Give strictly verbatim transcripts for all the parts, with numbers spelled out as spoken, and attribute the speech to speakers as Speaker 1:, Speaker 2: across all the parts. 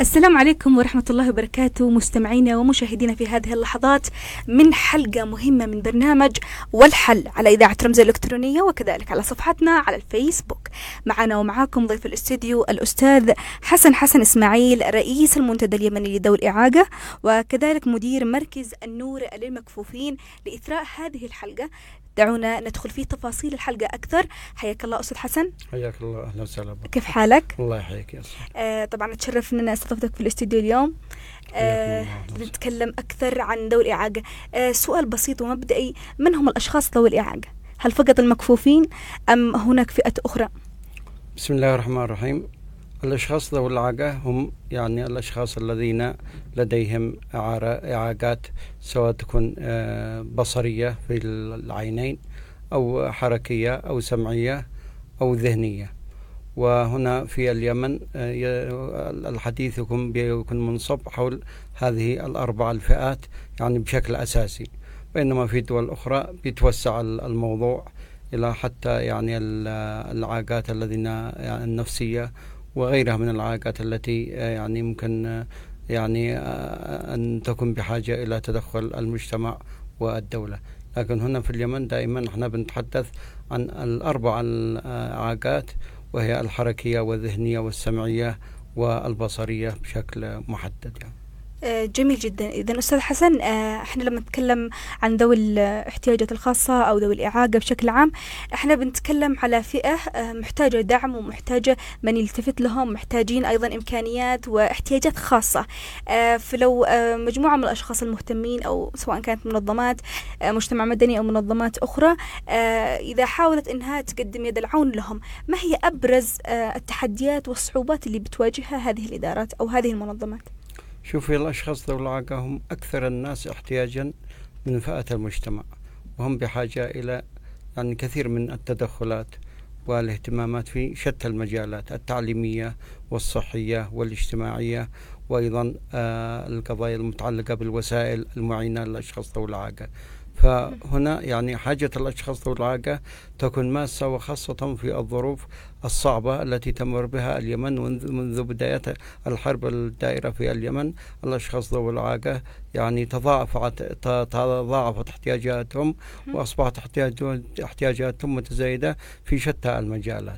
Speaker 1: السلام عليكم ورحمة الله وبركاته مستمعينا ومشاهدينا في هذه اللحظات من حلقة مهمة من برنامج والحل على إذاعة رمز الإلكترونية وكذلك على صفحتنا على الفيسبوك. معنا ومعاكم ضيف الاستديو الأستاذ حسن حسن إسماعيل، رئيس المنتدى اليمني لذوي الإعاقة وكذلك مدير مركز النور للمكفوفين. لإثراء هذه الحلقة دعونا ندخل في تفاصيل الحلقة أكثر. حياك الله أستاذ حسن.
Speaker 2: حياك الله، أهلا وسهلا بك.
Speaker 1: كيف حالك؟
Speaker 2: الله يحييك يا صاحبي.
Speaker 1: آه طبعا أتشرف أن أنا استضفتك في الاستديو اليوم. آه نتكلم أكثر عن ذوي الإعاقة. آه سؤال بسيط ومبدئي، من هم الأشخاص ذوي الإعاقة؟ هل فقط المكفوفين أم هناك فئة أخرى؟
Speaker 2: بسم الله الرحمن الرحيم. الأشخاص ذوي الإعاقة هم يعني الأشخاص الذين لديهم إعاقات، سواء تكون بصرية في العينين أو حركية أو سمعية أو ذهنية. وهنا في اليمن الحديث يكون بيكون منصب حول هذه الأربع الفئات يعني بشكل أساسي، بينما في دول أخرى بيتوسع الموضوع إلى حتى يعني الإعاقات الذين يعني النفسية وغيرها من الإعاقات التي يعني ممكن يعني أن تكون بحاجة إلى تدخل المجتمع والدولة. لكن هنا في اليمن دائما احنا بنتحدث عن الأربع الإعاقات، وهي الحركية والذهنية والسمعية والبصرية بشكل محدد يعني.
Speaker 1: جميل جدا. إذن أستاذ حسن، احنا لما نتكلم عن ذوي الاحتياجات الخاصة أو ذوي الإعاقة بشكل عام، احنا بنتكلم على فئة محتاجة دعم ومحتاجة من يلتفت لهم، محتاجين أيضا إمكانيات واحتياجات خاصة. فلو مجموعة من الأشخاص المهتمين أو سواء كانت منظمات مجتمع مدني أو منظمات أخرى إذا حاولت إنها تقدم يد العون لهم، ما هي أبرز التحديات والصعوبات اللي بتواجهها هذه الإدارات أو هذه المنظمات؟
Speaker 2: شوفي، الأشخاص ذوي الإعاقة هم أكثر الناس احتياجا من فئة المجتمع، وهم بحاجة إلى يعني كثير من التدخلات والاهتمامات في شتى المجالات التعليمية والصحية والاجتماعية، وأيضا آه القضايا المتعلقة بالوسائل المعينة للأشخاص ذوي الإعاقة. فهنا يعني حاجة الأشخاص ذوي الإعاقة تكون ماسة، وخاصة في الظروف الصعبة التي تمر بها اليمن منذ بداية الحرب الدائرة في اليمن. الأشخاص ذوي الإعاقة يعني تضاعفت تضاعفت احتياجاتهم، وأصبحت احتياجاتهم متزايدة في شتى المجالات.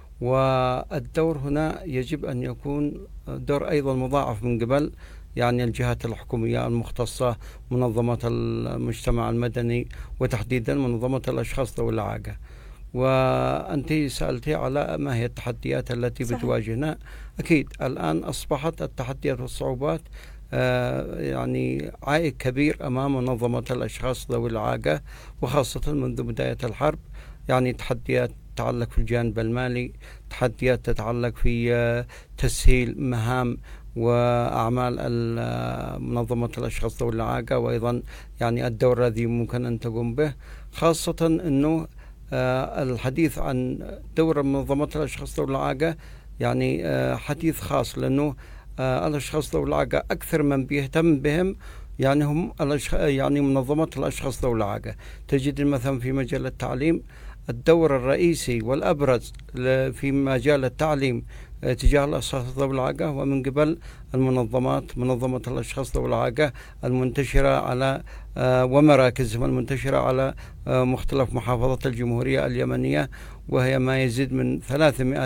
Speaker 2: والدور هنا يجب أن يكون دور أيضا مضاعف من قبل يعني الجهات الحكومية المختصة، منظمات المجتمع المدني، وتحديدا منظمة الأشخاص ذوي الإعاقة. وأنت سألتي على ما هي التحديات التي صحيح. بتواجهنا. أكيد الآن أصبحت التحديات والصعوبات آه يعني عائق كبير أمام منظمة الأشخاص ذوي الإعاقة، وخاصة منذ بداية الحرب. يعني تحديات تتعلق في الجانب المالي، تحديات تتعلق في آه تسهيل مهام وأعمال منظمة الأشخاص ذوي الإعاقة، وأيضا يعني الدور الذي ممكن أن تقوم به، خاصة أنه آه الحديث عن دور منظمة الأشخاص ذوي الإعاقة يعني آه حديث خاص، لأنه آه الأشخاص ذوي الإعاقة أكثر من بيهتم بهم يعني هم يعني منظمة الأشخاص ذوي الإعاقة. تجد مثلا في مجال التعليم الدور الرئيسي والأبرز في مجال التعليم تجاه الأشخاص ذوي الإعاقة ومن قبل المنظمات، منظمة الأشخاص ذوي الإعاقة المنتشرة على ومراكزهم المنتشرة على مختلف محافظات الجمهورية اليمنية، وهي ما يزيد من ثلاثمائة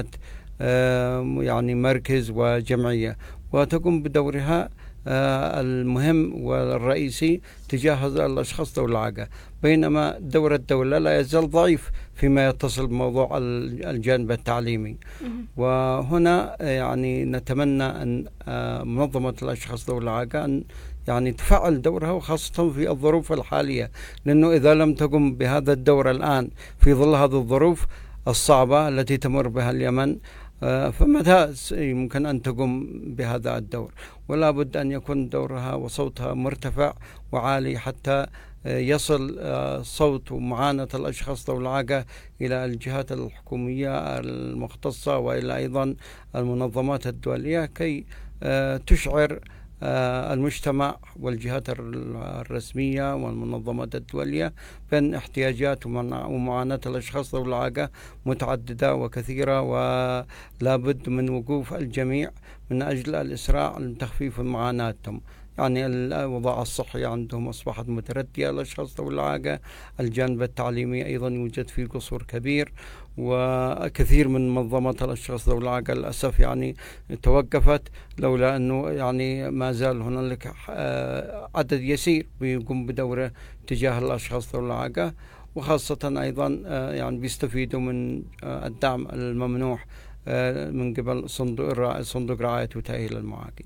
Speaker 2: يعني مركز وجمعية، وتقوم بدورها المهم والرئيسي تجاه الأشخاص ذوي الإعاقة. بينما دور الدولة لا يزال ضعيف فيما يتصل بموضوع الجانب التعليمي. وهنا يعني نتمنى أن منظمة الأشخاص ذوي الإعاقة أن يعني تفعل دورها، وخاصة في الظروف الحالية، لأنه إذا لم تقم بهذا الدور الآن في ظل هذه الظروف الصعبة التي تمر بها اليمن، فمتى يمكن أن تقوم بهذا الدور؟ ولا بد أن يكون دورها وصوتها مرتفع وعالي حتى يصل صوت ومعاناة الأشخاص ذوي الإعاقة إلى الجهات الحكومية المختصة وإلى أيضا المنظمات الدولية، كي تشعر المجتمع والجهات الرسمية والمنظمات الدولية بأن احتياجات ومعاناة الأشخاص ذوي الإعاقة متعددة وكثيرة، ولا بد من وقوف الجميع من أجل الإسراع لتخفيف معاناتهم. يعني الوضع الصحي عندهم أصبحت متردية الأشخاص ذوي الإعاقة، الجانب التعليمي أيضا يوجد فيه قصور كبير، وكثير من منظمات الأشخاص ذوي الإعاقة للأسف يعني توقفت، لولا أنه يعني ما زال هنالك عدد يسير بيقوم بدوره تجاه الأشخاص ذوي الإعاقة، وخاصة أيضا يعني بيستفيدوا من الدعم الممنوح من قبل صندوق صندوق رعاية وتأهيل المعاقين.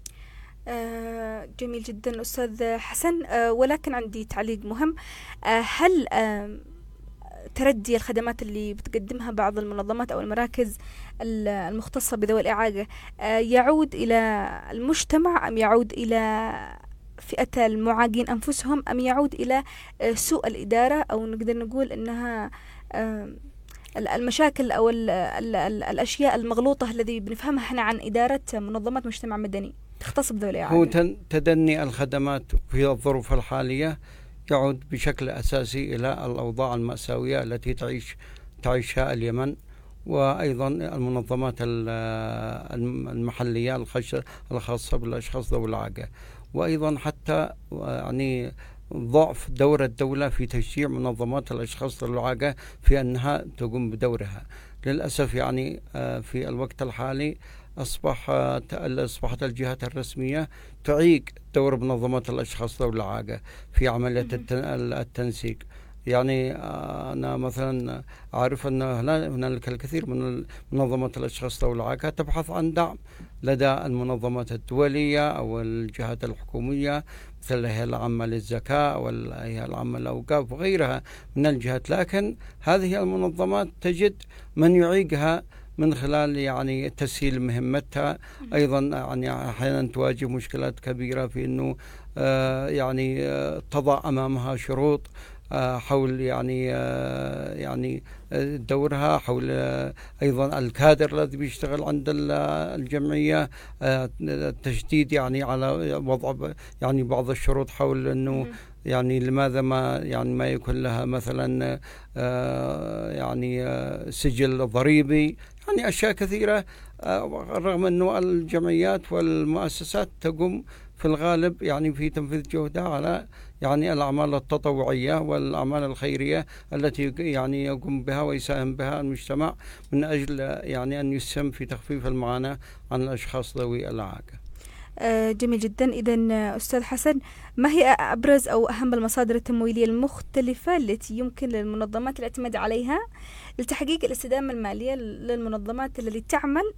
Speaker 1: آه جميل جدا أستاذ حسن. آه ولكن عندي تعليق مهم. آه هل آه تردي الخدمات اللي بتقدمها بعض المنظمات أو المراكز المختصة بذوي الإعاقة آه يعود إلى المجتمع، أم يعود إلى فئة المعاقين أنفسهم، أم يعود إلى آه سوء الإدارة، أو نقدر نقول أنها آه المشاكل أو ال ال ال الأشياء المغلوطة الذي بنفهمها احنا عن إدارة منظمات مجتمع مدني تختص بذوي الإعاقة؟
Speaker 2: هو تدني الخدمات في الظروف الحالية يعود بشكل أساسي إلى الأوضاع المأساوية التي تعيش تعيشها اليمن، وأيضا المنظمات المحلية الخاصة بالأشخاص ذوي الإعاقة، وأيضا حتى يعني ضعف دور الدولة في تشجيع منظمات الأشخاص ذوي الإعاقة في أنها تقوم بدورها. للأسف يعني في الوقت الحالي أصبح أصبحت الجهات الرسمية تعيق دور منظمات الأشخاص ذوي الإعاقة في عملية التنسيق. يعني أنا مثلا أعرف أن هنالك الكثير من منظمات الأشخاص ذوي الإعاقة تبحث عن دعم لدى المنظمات الدولية أو الجهات الحكومية مثل الهيئة العامة للزكاة أو الهيئة العامة للأوقاف وغيرها من الجهات، لكن هذه المنظمات تجد من يعيقها من خلال يعني تسهيل مهمتها. أيضا يعني أحيانا تواجه مشكلات كبيرة في أنه آه يعني آه تضع أمامها شروط آه حول يعني آه يعني دورها، حول آه أيضا الكادر الذي بيشتغل عند الجمعية، آه التشديد يعني على وضع يعني بعض الشروط حول أنه يعني لماذا ما يعني ما يكون لها مثلا آه يعني آه سجل ضريبي، يعني أشياء كثيرة، آه رغم أنه الجمعيات والمؤسسات تقوم في الغالب يعني في تنفيذ جهدها على يعني الأعمال التطوعية والأعمال الخيرية التي يعني يقوم بها ويساهم بها المجتمع من أجل يعني أن يسهم في تخفيف المعاناة عن الأشخاص ذوي الإعاقة.
Speaker 1: جميل جدا. إذن أستاذ حسن، ما هي أبرز أو أهم المصادر التمويلية المختلفة التي يمكن للمنظمات الاعتماد عليها لتحقيق الاستدامة المالية للمنظمات التي تعمل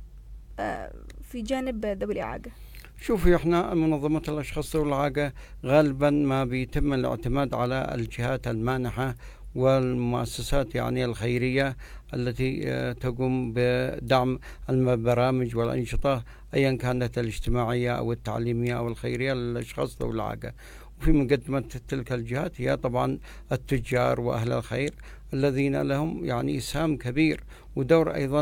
Speaker 1: في جانب ذوي الإعاقة؟
Speaker 2: شوفي، احنا المنظمات الأشخاص ذوي الإعاقة غالبا ما بيتم الاعتماد على الجهات المانحة والمؤسسات يعني الخيرية التي تقوم بدعم البرامج والأنشطة أيا كانت الاجتماعية أو التعليمية أو الخيرية للأشخاص ذوي الإعاقة. وفي مقدمة تلك الجهات هي طبعا التجار وأهل الخير الذين لهم يعني إسهام كبير ودور أيضا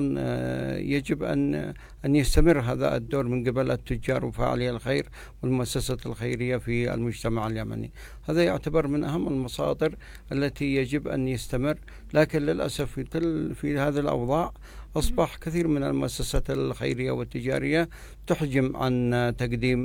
Speaker 2: يجب أن أن يستمر هذا الدور من قبل التجار وفاعلي الخير والمؤسسات الخيرية في المجتمع اليمني. هذا يعتبر من أهم المصادر التي يجب أن يستمر، لكن للأسف في كل في هذه الأوضاع أصبح كثير من المؤسسات الخيرية والتجارية تحجم عن تقديم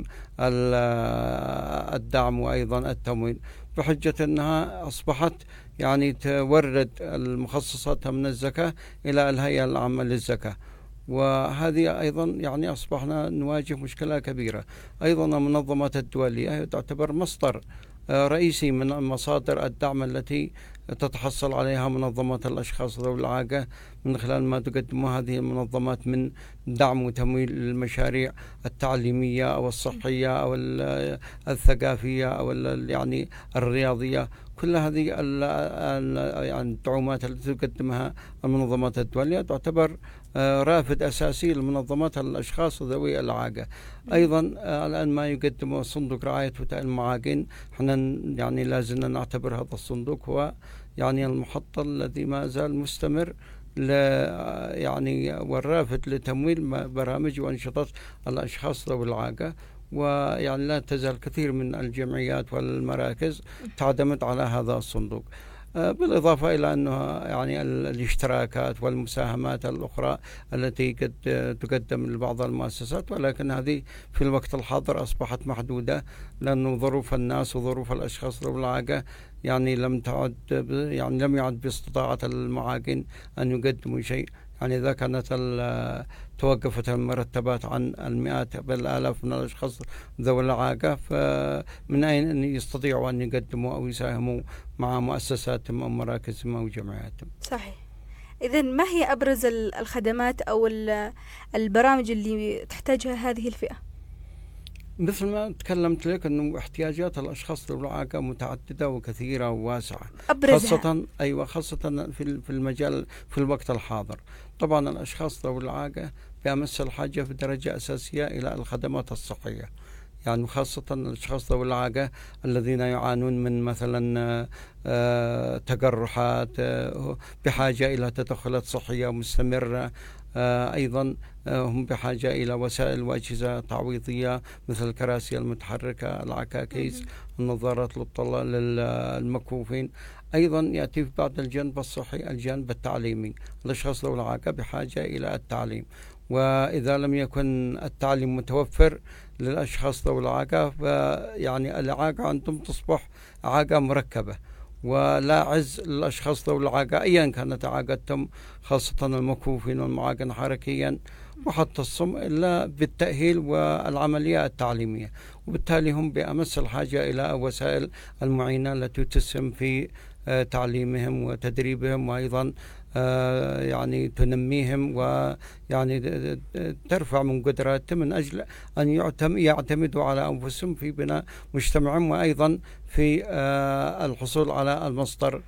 Speaker 2: الدعم وأيضا التمويل بحجة أنها أصبحت يعني تورد المخصصات من الزكاة إلى الهيئة العامة للزكاة، وهذه أيضا يعني أصبحنا نواجه مشكلة كبيرة. أيضا المنظمات الدولية تعتبر مصدر رئيسي من مصادر الدعم التي تتحصل عليها منظمات الأشخاص ذوي الإعاقة من خلال ما تقدمه هذه المنظمات من دعم وتمويل المشاريع التعليمية أو الصحية أو الثقافية أو يعني الرياضية. كل هذه يعني الدعومات التي تقدمها المنظمات الدولية تعتبر رافد أساسي لمنظمات الأشخاص ذوي الإعاقة. أيضا الآن ما يقدمه صندوق رعاية وتأهيل المعاقين، احنا يعني لازلنا نعتبر هذا الصندوق هو يعني المحطة الذي ما زال مستمر ل يعني والرافد لتمويل برامج وأنشطة الأشخاص ذوي الإعاقة. ويعني لا تزال كثير من الجمعيات والمراكز تعتمد على هذا الصندوق. بالإضافة إلى أنه يعني الاشتراكات والمساهمات الأخرى التي قد تقدم لبعض المؤسسات، ولكن هذه في الوقت الحاضر أصبحت محدودة، لأن ظروف الناس وظروف الأشخاص ذوي الإعاقة يعني لم تعد يعني لم يعد باستطاعة المعاقين أن يقدموا شيء. يعني إذا كانت توقفت المرتبات عن المئات بل الآلاف من الأشخاص ذوي الإعاقة، فمن أين أن يستطيعوا أن يقدموا أو يساهموا مع مؤسساتهم أو مراكزهم أو جمعياتهم؟
Speaker 1: صحيح. إذن ما هي أبرز الخدمات أو البرامج اللي تحتاجها هذه الفئة؟
Speaker 2: مثل ما تكلمت لك أنه احتياجات الأشخاص ذوي الإعاقة متعددة وكثيرة وواسعة،
Speaker 1: أبرزها.
Speaker 2: خاصة أيوة خاصة في في المجال في الوقت الحاضر. طبعا الأشخاص ذوي الإعاقة بأمس الحاجة في درجة أساسية إلى الخدمات الصحية، يعني خاصة الأشخاص ذوي الإعاقة الذين يعانون من مثلا تقرحات بحاجة إلى تدخلات صحية مستمرة. أيضا هم بحاجة إلى وسائل وأجهزة تعويضية مثل الكراسي المتحركة، العكاكيس، النظارات للمكفوفين. أيضا يأتي في بعد الجانب الصحي الجانب التعليمي، الأشخاص ذوي الإعاقة بحاجة إلى التعليم، وإذا لم يكن التعليم متوفر للأشخاص ذوي الإعاقة فيعني الإعاقة عندهم تصبح إعاقة مركبة، ولا عز للأشخاص ذوي الإعاقة أيا كانت إعاقتهم، خاصة المكفوفين والمعاقين حركيا وحتى الصم، إلا بالتأهيل والعملية التعليمية. وبالتالي هم بأمس الحاجة إلى وسائل المعينة التي تسهم في تعليمهم وتدريبهم، وأيضا يعني تنميهم ويعني ترفع من قدراتهم من أجل أن يعتمدوا على أنفسهم في بناء مجتمعهم، وأيضا في الحصول على المصدر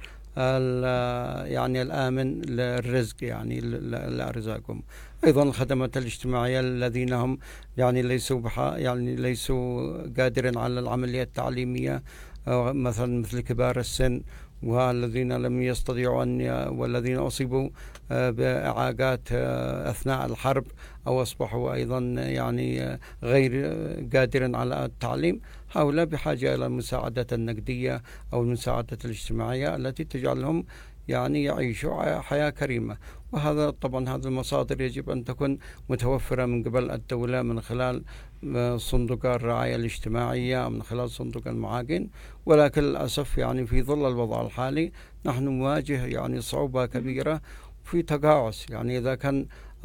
Speaker 2: يعني الآمن للرزق، يعني لأرزاقهم. أيضا الخدمات الاجتماعية الذين هم يعني ليسوا بحا يعني ليسوا قادرين على العملية التعليمية، مثلا مثل كبار السن والذين لم يستطيعوا أن والذين أصيبوا بإعاقات أثناء الحرب أو أصبحوا أيضا يعني غير قادرين على التعليم، هؤلاء بحاجة إلى المساعدة النقدية أو المساعدة الاجتماعية التي تجعلهم يعني يعيشوا حياة كريمة. وهذا طبعا هذه المصادر يجب أن تكون متوفرة من قبل الدولة من خلال صندوق الرعاية الاجتماعية أو من خلال صندوق المعاقين، ولكن للأسف يعني في ظل الوضع الحالي نحن نواجه يعني صعوبة كبيرة في تقاعس. يعني إذا كان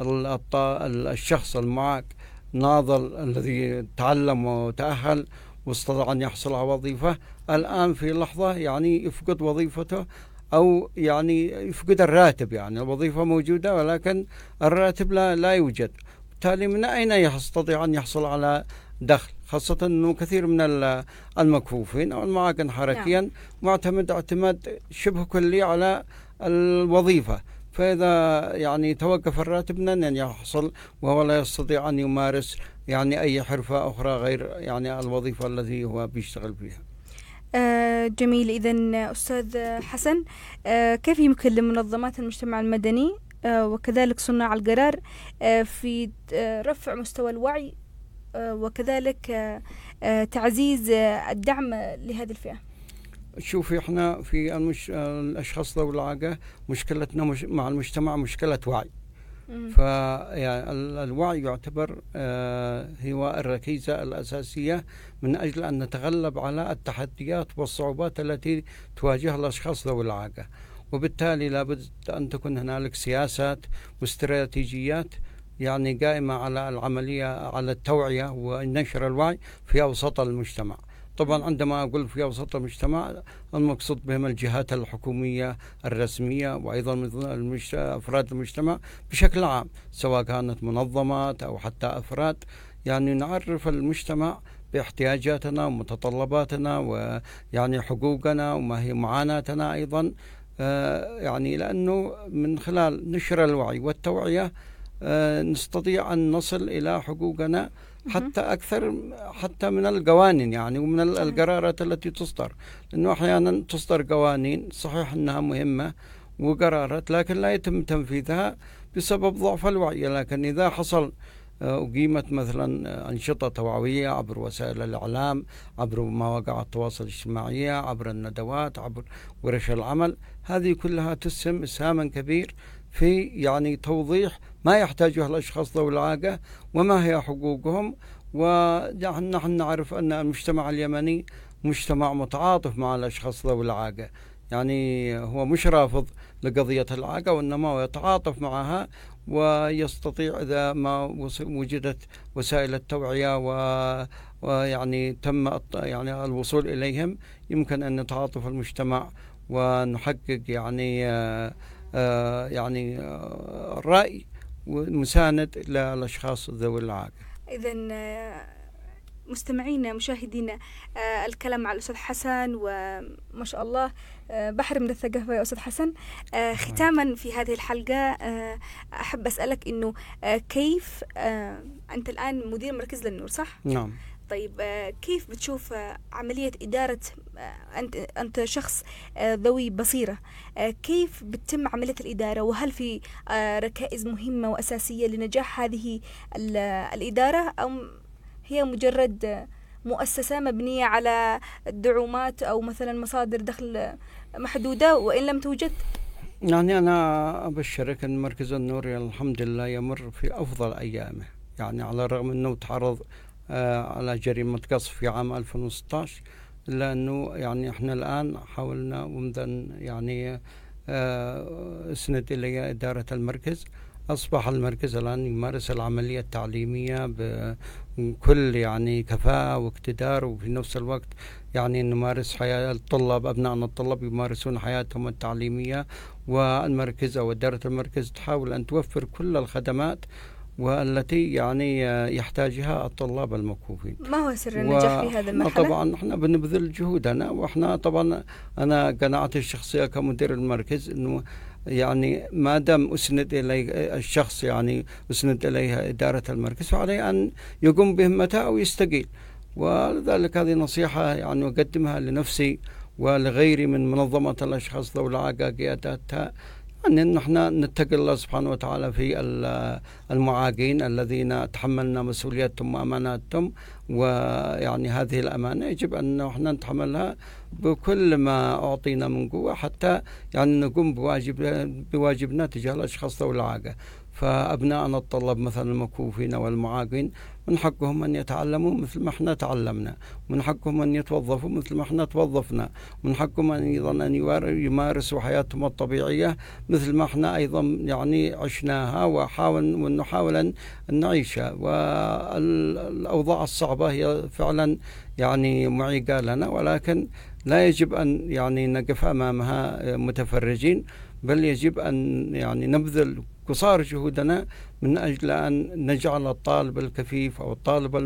Speaker 2: الشخص المعاق ناضل الذي تعلم وتأهل واستطاع أن يحصل على وظيفة، الآن في لحظة يعني يفقد وظيفته أو يعني يفقد الراتب، يعني الوظيفة موجودة ولكن الراتب لا, لا يوجد. بالتالي من أين يستطيع أن يحصل على دخل، خاصة أنه كثير من المكفوفين أو المعاقين حركيا معتمد اعتماد شبه كلي على الوظيفة، فإذا يعني توقف الراتب من أن يحصل وهو لا يستطيع أن يمارس يعني أي حرفة أخرى غير يعني الوظيفة التي هو بيشتغل فيها.
Speaker 1: آه جميل. إذن أستاذ حسن، آه كيف يمكن لمنظمات المجتمع المدني آه وكذلك صناع القرار آه في آه رفع مستوى الوعي آه وكذلك آه آه تعزيز آه الدعم لهذه الفئة؟
Speaker 2: شوفي، احنا في المش... الأشخاص ذوي الإعاقة مشكلتنا مش... مع المجتمع مشكلة وعي. فالوعي يعتبر هو الركيزة الأساسية من أجل أن نتغلب على التحديات والصعوبات التي تواجه الأشخاص ذوي الإعاقة. وبالتالي لابد أن تكون هنالك سياسات واستراتيجيات يعني قائمة على العملية على التوعية ونشر الوعي في أوسط المجتمع. طبعا عندما أقول في أوسط المجتمع المقصود بهم الجهات الحكومية الرسمية، وأيضا المجت... أفراد المجتمع بشكل عام، سواء كانت منظمات أو حتى أفراد. يعني نعرف المجتمع باحتياجاتنا ومتطلباتنا ويعني حقوقنا وما هي معاناتنا أيضا، آه يعني لأنه من خلال نشر الوعي والتوعية آه نستطيع أن نصل إلى حقوقنا حتى أكثر حتى من القوانين يعني ومن القرارات التي تصدر، لأنه أحيانا تصدر قوانين صحيح أنها مهمة وقرارات لكن لا يتم تنفيذها بسبب ضعف الوعي. لكن إذا حصل أقيمت مثلا أنشطة توعوية عبر وسائل الإعلام، عبر مواقع التواصل الاجتماعي، عبر الندوات، عبر ورش العمل. هذه كلها تسهم إسهاما كبير في يعني توضيح ما يحتاجه الأشخاص ذوي الإعاقة وما هي حقوقهم. ونحن نعرف أن المجتمع اليمني مجتمع متعاطف مع الأشخاص ذوي الإعاقة، يعني هو مش رافض لقضية الإعاقة وإنما هو يتعاطف معها، ويستطيع إذا ما وجدت وسائل التوعية ويعني تم يعني الوصول إليهم يمكن أن نتعاطف المجتمع ونحقق يعني آآ آآ يعني رأي ومساند للأشخاص ذوي الإعاقة.
Speaker 1: إذن مستمعينا مشاهدينا، آه الكلام مع الأستاذ حسن، وما شاء الله آه بحر من الثقافة يا أستاذ حسن. آه ختاما في هذه الحلقة آه أحب أسألك إنه آه كيف آه أنت الآن مدير مركز للنور صح؟
Speaker 2: نعم.
Speaker 1: طيب آه كيف بتشوف آه عملية إدارة آه أنت أنت شخص آه ذوي بصيرة، آه كيف بتتم عملية الإدارة، وهل في آه ركائز مهمة وأساسية لنجاح هذه الإدارة، أو هي مجرد مؤسسة مبنية على الدعومات أو مثلا مصادر دخل محدودة وإن لم توجد؟
Speaker 2: يعني أنا أبشرك أن مركز النور الحمد لله يمر في أفضل أيامه، يعني على الرغم أنه تعرض على جريمة قصف في عام ألفين وستة عشر، إلا أنه يعني إحنا الآن حاولنا ومدن يعني أسند إلي إدارة المركز. أصبح المركز الآن يمارس العملية التعليمية بكل يعني كفاءة واقتدار، وفي نفس الوقت يعني نمارس حياة الطلاب، أبنائنا الطلاب يمارسون حياتهم التعليمية، والمركز أو إدارة المركز تحاول أن توفر كل الخدمات والتي يعني يحتاجها الطلاب المكفوفين.
Speaker 1: ما هو سر النجاح في هذا المرحلة؟
Speaker 2: طبعا احنا بنبذل جهودنا، واحنا طبعا أنا قناعتي الشخصية كمدير المركز إنه يعني ما دام أسند إليه الشخص يعني أسند إليه إدارة المركز فعليه أن يقوم بهمته أو يستقيل. ولذلك هذه نصيحة يعني أقدمها لنفسي ولغيري من منظمة الأشخاص ذوي الإعاقة قيادتها، أن نحن نتقي الله سبحانه وتعالى في المعاقين الذين تحملنا مسؤوليتهم وأماناتهم، ويعني هذه الأمانة يجب أن نحن نتحملها بكل ما أعطينا من قوة حتى يعني نقوم بواجب بواجبنا تجاه الأشخاص ذوي الإعاقة. فأبناءنا الطلاب مثلا المكفوفين والمعاقين من حقهم أن يتعلموا مثل ما احنا تعلمنا، من حقهم أن يتوظفوا مثل ما احنا توظفنا، من حقهم أيضا أن يمارسوا حياتهم الطبيعية مثل ما احنا أيضا يعني عشناها وحاول ونحاول أن نعيشها. والأوضاع الصعبة هي فعلا يعني معيقة لنا، ولكن لا يجب أن يعني نقف أمامها متفرجين، بل يجب أن يعني نبذل قصار جهودنا من أجل أن نجعل الطالب الكفيف أو الطالب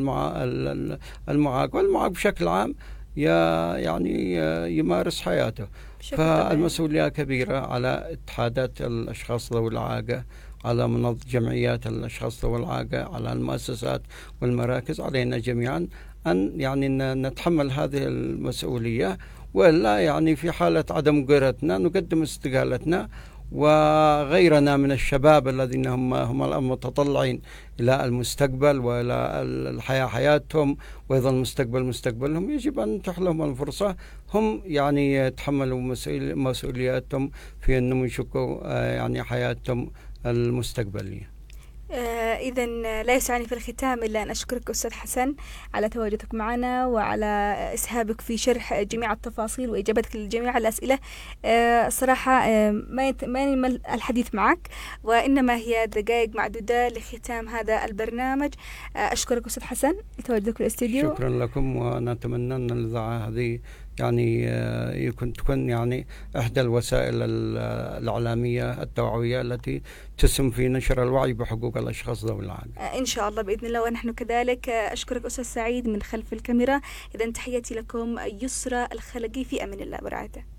Speaker 2: المعاق والمعاق بشكل عام يعني يمارس حياته. فالمسؤولية كبيرة على اتحادات الأشخاص ذوي الإعاقة، على منظمة جمعيات الأشخاص ذوي الإعاقة، على المؤسسات والمراكز، علينا جميعا أن يعني نتحمل هذه المسؤولية، وإلا يعني في حالة عدم قدرتنا نقدم استقالتنا، وغيرنا من الشباب الذين هم هم المتطلعين إلى المستقبل وإلى الحياة حياتهم وأيضا المستقبل مستقبلهم، يجب أن نتيح لهم الفرصة هم يعني يتحملوا مسؤولياتهم في أنهم يشكوا يعني حياتهم المستقبلية.
Speaker 1: آه إذا لا يسعني في الختام إلا أن أشكرك أستاذ حسن على تواجدك معنا وعلى إسهابك في شرح جميع التفاصيل وإجابتك لجميع الأسئلة. آه الصراحة آه ما ما يمل الحديث معك، وإنما هي دقائق معدودة لختام هذا البرنامج. آه أشكرك أستاذ حسن لتواجدك في الاستوديو.
Speaker 2: شكرا لكم، ونتمنى أن الإذاعة هذه يعني يكون تكون يعني إحدى الوسائل الإعلامية التوعوية التي تسهم في نشر الوعي بحقوق الأشخاص ذوي الإعاقة.
Speaker 1: إن شاء الله بإذن الله، ونحن كذلك. أشكرك أستاذ سعيد من خلف الكاميرا. إذا تحياتي لكم، يسرى الخلقي، في أمان الله ورعايته.